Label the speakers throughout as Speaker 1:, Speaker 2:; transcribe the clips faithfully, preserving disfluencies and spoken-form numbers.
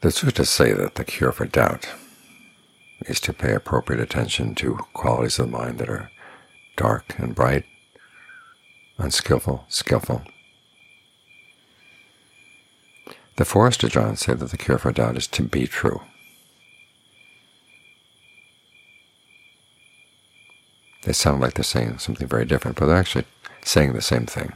Speaker 1: The sutras say that the cure for doubt is to pay appropriate attention to qualities of the mind that are dark and bright, unskillful, skillful. The Forester Johns say that the cure for doubt is to be true. They sound like they're saying something very different, but they're actually saying the same thing.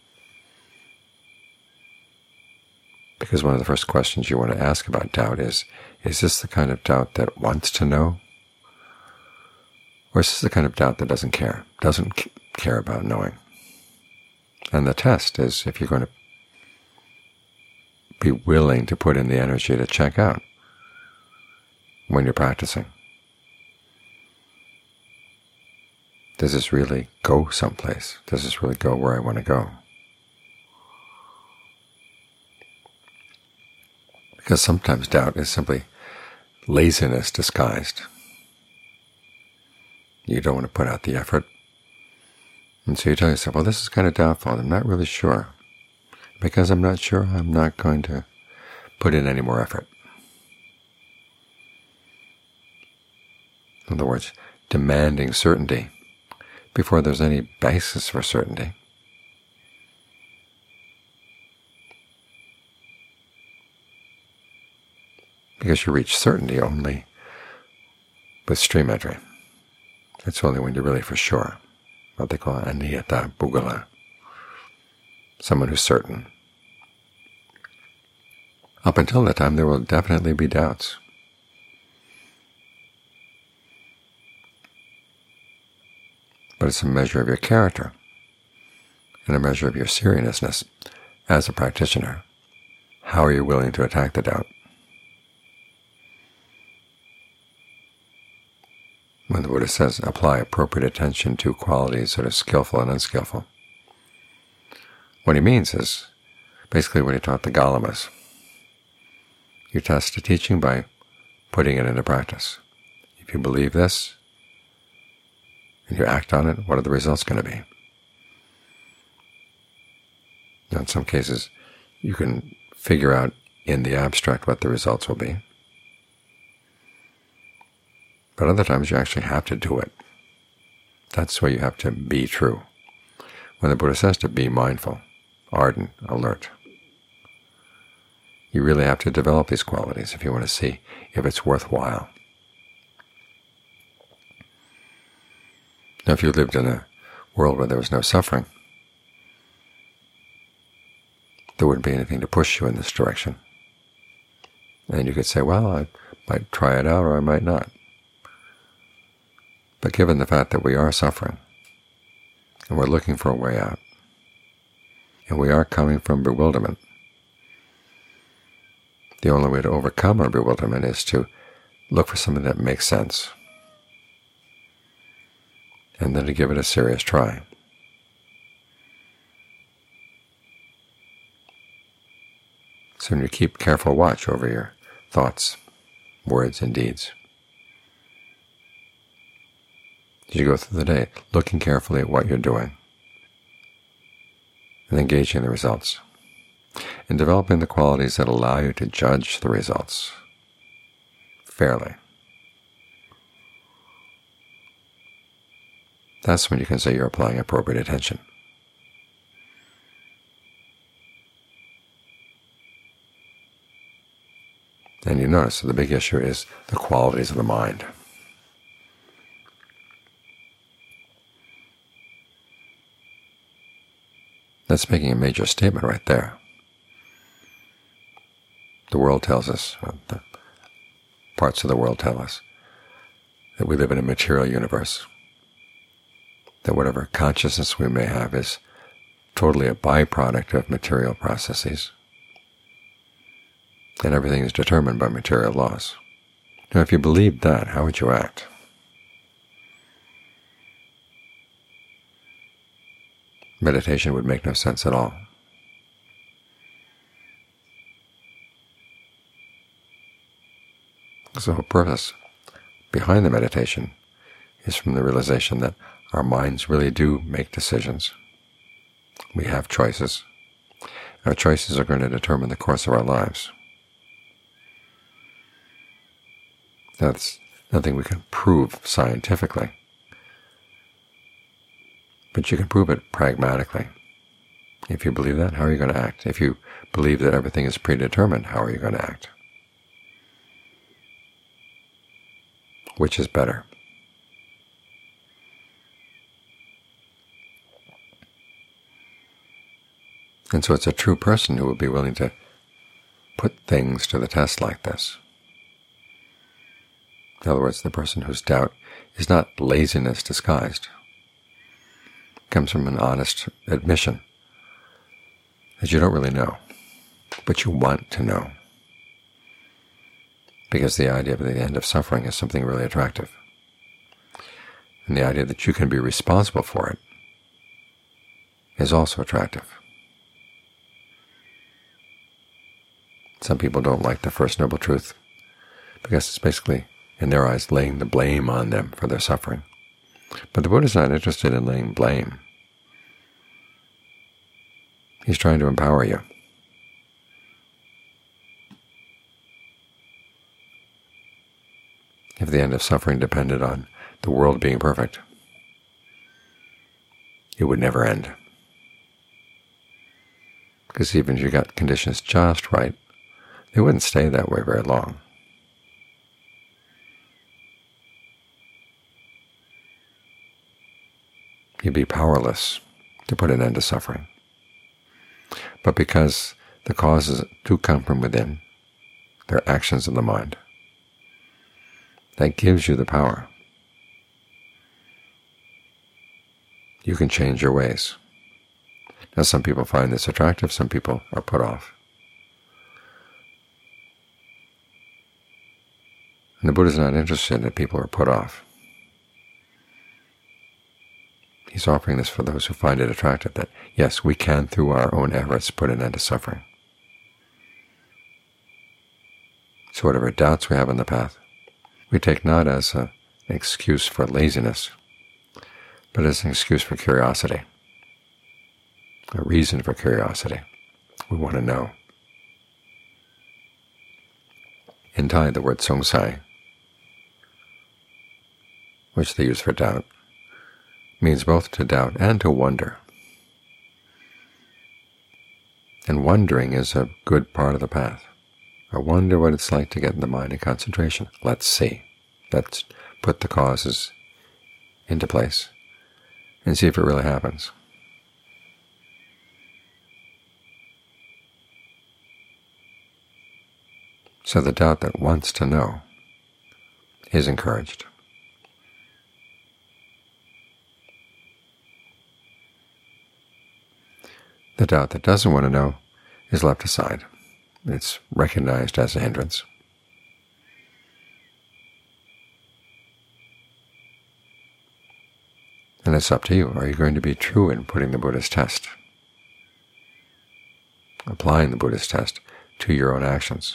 Speaker 1: Because one of the first questions you want to ask about doubt is, is this the kind of doubt that wants to know? Or is this the kind of doubt that doesn't care, doesn't care about knowing? And the test is if you're going to be willing to put in the energy to check out when you're practicing. Does this really go someplace? Does this really go where I want to go? Because sometimes doubt is simply laziness disguised. You don't want to put out the effort. And so you tell yourself, well, this is kind of doubtful. I'm not really sure. Because I'm not sure, I'm not going to put in any more effort. In other words, demanding certainty before there's any basis for certainty. Because you reach certainty only with stream entry. It's only when you're really for sure, what they call aniyata puggala, someone who's certain. Up until that time, there will definitely be doubts. But it's a measure of your character and a measure of your seriousness as a practitioner. How are you willing to attack the doubt? When the Buddha says, apply appropriate attention to qualities that are skillful and unskillful, what he means is basically what he taught the Galamas. You test a teaching by putting it into practice. If you believe this, and you act on it, what are the results going to be? Now, in some cases, you can figure out in the abstract what the results will be. But other times you actually have to do it. That's where you have to be true. When the Buddha says to be mindful, ardent, alert, you really have to develop these qualities if you want to see if it's worthwhile. Now, if you lived in a world where there was no suffering, there wouldn't be anything to push you in this direction. And you could say, well, I might try it out or I might not. But given the fact that we are suffering, and we're looking for a way out, and we are coming from bewilderment, the only way to overcome our bewilderment is to look for something that makes sense, and then to give it a serious try. So you keep careful watch over your thoughts, words, and deeds. As you go through the day, looking carefully at what you're doing and engaging the results, and developing the qualities that allow you to judge the results fairly. That's when you can say you're applying appropriate attention. And you notice that the big issue is the qualities of the mind. That's making a major statement right there. The world tells us, the parts of the world tell us, that we live in a material universe, that whatever consciousness we may have is totally a byproduct of material processes, and everything is determined by material laws. Now, if you believed that, how would you act? Meditation would make no sense at all. So the purpose behind the meditation is from the realization that our minds really do make decisions. We have choices. Our choices are going to determine the course of our lives. That's nothing we can prove scientifically, but you can prove it pragmatically. If you believe that, how are you going to act? If you believe that everything is predetermined, how are you going to act? Which is better? And so it's a true person who will be willing to put things to the test like this. In other words, the person whose doubt is not laziness disguised. It comes from an honest admission that you don't really know, but you want to know, because the idea of the end of suffering is something really attractive. And the idea that you can be responsible for it is also attractive. Some people don't like the First Noble Truth because it's basically, in their eyes, laying the blame on them for their suffering. But the Buddha is not interested in laying blame. He's trying to empower you. If the end of suffering depended on the world being perfect, it would never end. Because even if you got conditions just right, they wouldn't stay that way very long. You'd be powerless to put an end to suffering. But because the causes do come from within, they're actions of the mind, that gives you the power. You can change your ways. Now, some people find this attractive, some people are put off. And the Buddha is not interested that people are put off. He's offering this for those who find it attractive, that yes, we can, through our own efforts, put an end to suffering. So whatever doubts we have on the path, we take not as a, an excuse for laziness, but as an excuse for curiosity, a reason for curiosity. We want to know. In Thai, the word songsai, which they use for doubt, means both to doubt and to wonder. And wondering is a good part of the path. I wonder what it's like to get the mind in concentration. Let's see. Let's put the causes into place and see if it really happens. So the doubt that wants to know is encouraged. The doubt that doesn't want to know is left aside. It's recognized as a hindrance. And it's up to you. Are you going to be true in putting the Buddha's test, applying the Buddha's test to your own actions?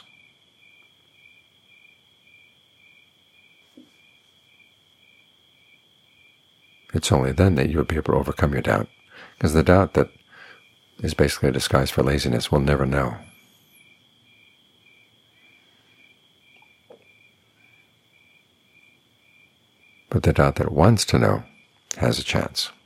Speaker 1: It's only then that you'll be able to overcome your doubt, because the doubt that is basically a disguise for laziness will never know. But the doubt that wants to know has a chance.